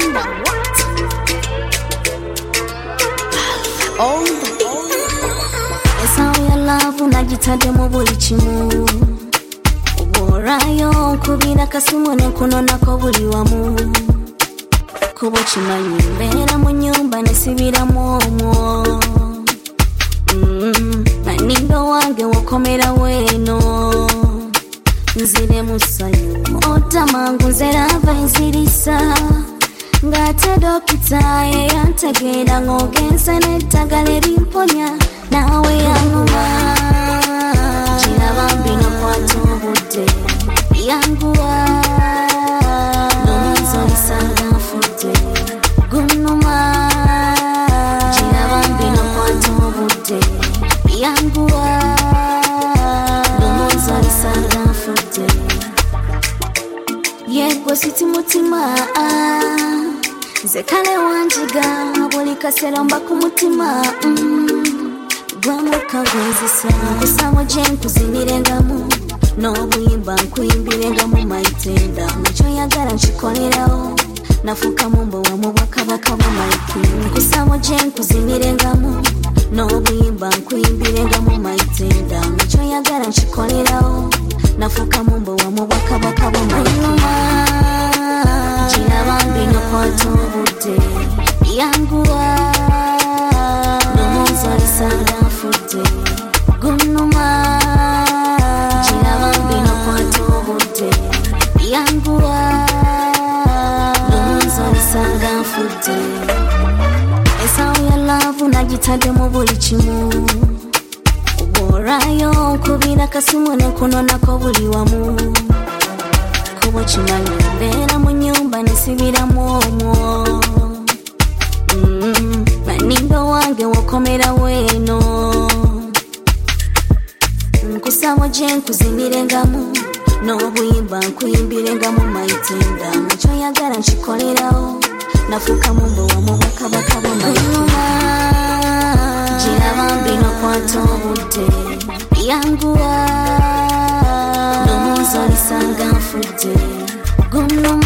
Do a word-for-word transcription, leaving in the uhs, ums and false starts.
wonder what. Oh, it's how your love unajitade mu buli kimu. Uborayo kubira kasimu nenkuno nako buli wamu. Kubo kimanyi mbeera mu nyumba nesibira mwomwo. Mm, Nanindo wange wakomera weno. Nzire musayo otamangu nzerava enzirisa. Ngate dokita ye yantegera ngogenze neddagala erimponya nawe yanuma. Kiraba mbino kwata obudde yanguwa. Lowooza olisanga nfudde gunnuma. Kiraba mbino kwata obudde yanguwa. Lowooza olisanga nfudde. Yegwe siti mutima nze kale wanjiga buli kaseera mba ku mutima. Gwamweka gwenzisa kusamo gye nkuzinirengamu n'obuyimba nkuyimbirengamu maitenda. Nakyo yagala nkikolerawo nafuukamu mbowamu bwakabaka bwa maiki. Kusamo gye nkuzinirengamu n'obuyimba nkuyimbirengamu maitenda. Nakyo yagala nkikolerawo nafuukamu mbowamu bwakabaka bwa maiki. Kiraba mbino kwata obudde yanguwa. Lowooza olisanga nfudde gunnuma. Kiraba mbino kwata obudde yanguwa. Lowooza olisanga nfudde. Esawo ya love nagitadde mu buli kimu. Uborayo nkubira kasimu nenkuno nako buli wamu. Kubo kimanyi mbeera mu nyumba nesibira mwomwo. Mm, Nanindo wange wakomera weno. Nkusabo gye nkuzinirengamu n'obuyimba nkuyimbirengamu maitenda. Nakyo yagala nkikolerawo nafuukamu mbowamu bwakabaka bwa maiki. Kiraba mbino kwata obudde yanguwa. Lowooza olisanga nfudde gunnuma.